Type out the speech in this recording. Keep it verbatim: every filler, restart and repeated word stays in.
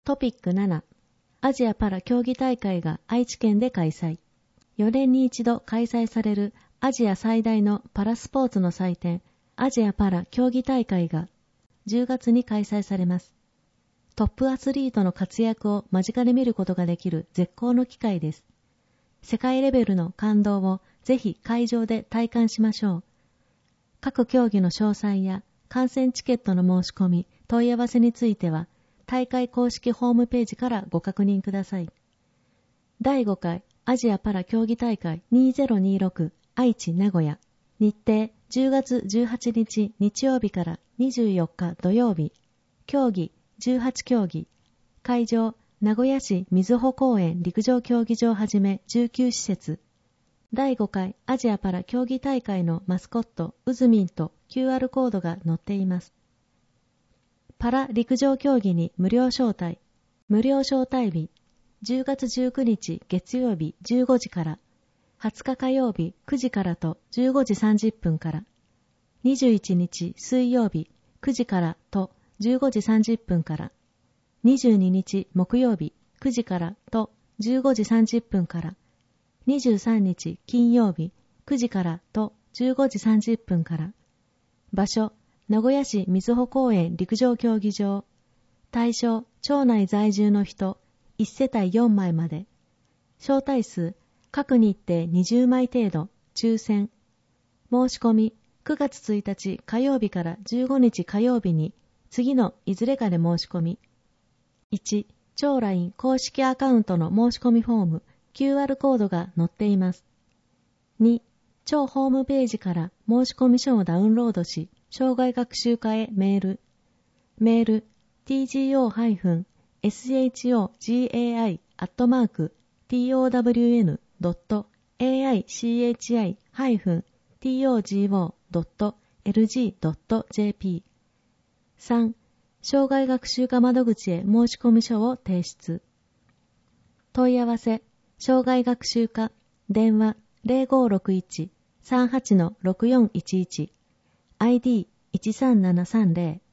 トピックなな、アジアパラ競技大会が愛知県で開催。よねんに一度開催されるアジア最大のパラスポーツの祭典、アジアパラ競技大会がじゅうがつに開催されます。トップアスリートの活躍を間近で見ることができる絶好の機会です。世界レベルの感動をぜひ会場で体感しましょう。各競技の詳細や観戦チケットの申し込み、問い合わせについては、大会公式ホームページからご確認ください。だいごかいアジアパラ競技大会にせんにじゅうろく愛知名古屋。日程じゅうがつじゅうはちにち日曜日からにじゅうよっか土曜日。競技じゅうはちきょうぎ。会場名古屋市瑞穂公園陸上競技場はじめじゅうきゅうしせつ。だいごかいアジアパラ競技大会のマスコットウズミンと キューアール コードが載っています。パラ陸上競技に無料招待。無料招待日じゅうがつじゅうくにち月曜日じゅうごじから、はつか火曜日くじからとじゅうごじさんじゅっぷんから、にじゅういちにち水曜日くじからとじゅうごじさんじゅっぷんから、にじゅうににち木曜日くじからとじゅうごじさんじゅっぷんから、にじゅうさんにち金曜日くじからとじゅうごじさんじゅっぷんから。場所名古屋市瑞穂公園陸上競技場。対象町内在住の人いちせたいよんまいまで。招待数各日程にじゅうまい程度。抽選。申し込みくがつついたち火曜日からじゅうごにち火曜日に次のいずれかで申し込み。いち. 超 ライン 公式アカウントの申し込みフォーム キューアール コードが載っています。に. 超ホームページから申し込み書をダウンロードし、障害学習課へメール。メール ティージーオー ショガイ アットマーク トウドット エーアイシーエイチアイ トゴ ドット エルジー ドット ジェーピー。さん. 障害学習課窓口へ申し込み書を提出。問い合わせ障害学習課電話 ゼロごろくいち さんはちのろくよんいちいち アイディーいちさんななさんゼロ